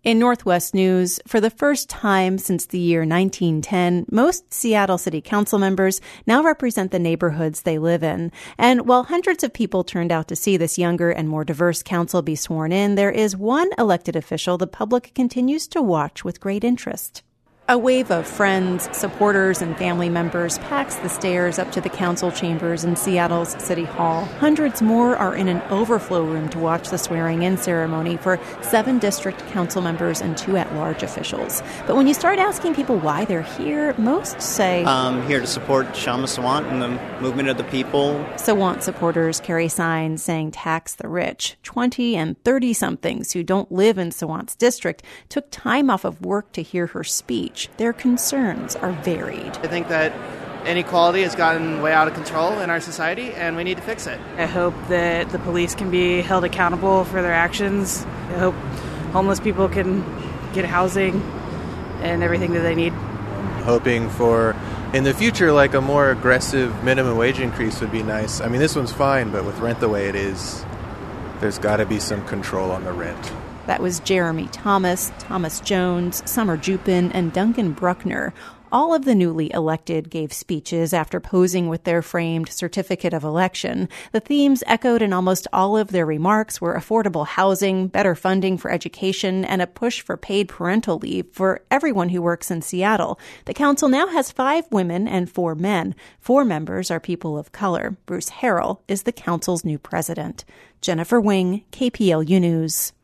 In Northwest News, for the first time since the year 1910, most Seattle City Council members now represent the neighborhoods they live in. And while hundreds of people turned out to see this younger and more diverse council be sworn in, there is one elected official the public continues to watch with great interest. A wave of friends, supporters, and family members packs the stairs up to the council chambers in Seattle's City Hall. Hundreds more are in an overflow room to watch the swearing-in ceremony for 7 district council members and 2 at-large officials. But when you start asking people why they're here, most say, I'm here to support Kshama Sawant and the movement of the people. Sawant supporters carry signs saying tax the rich. 20 and 30-somethings who don't live in Sawant's district took time off of work to hear her speech. Their concerns are varied. I think that inequality has gotten way out of control in our society, and we need to fix it. I hope that the police can be held accountable for their actions. I hope homeless people can get housing and everything that they need. Hoping for, in the future, like a more aggressive minimum wage increase would be nice. I mean, this one's fine, but with rent the way it is, there's got to be some control on the rent. That was Jeremy Thomas, Thomas Jones, Summer Jupin, and Duncan Bruckner. All of the newly elected gave speeches after posing with their framed certificate of election. The themes echoed in almost all of their remarks were affordable housing, better funding for education, and a push for paid parental leave for everyone who works in Seattle. The council now has 5 women and 4 men. 4 members are people of color. Bruce Harrell is the council's new president. Jennifer Wing, KPLU News.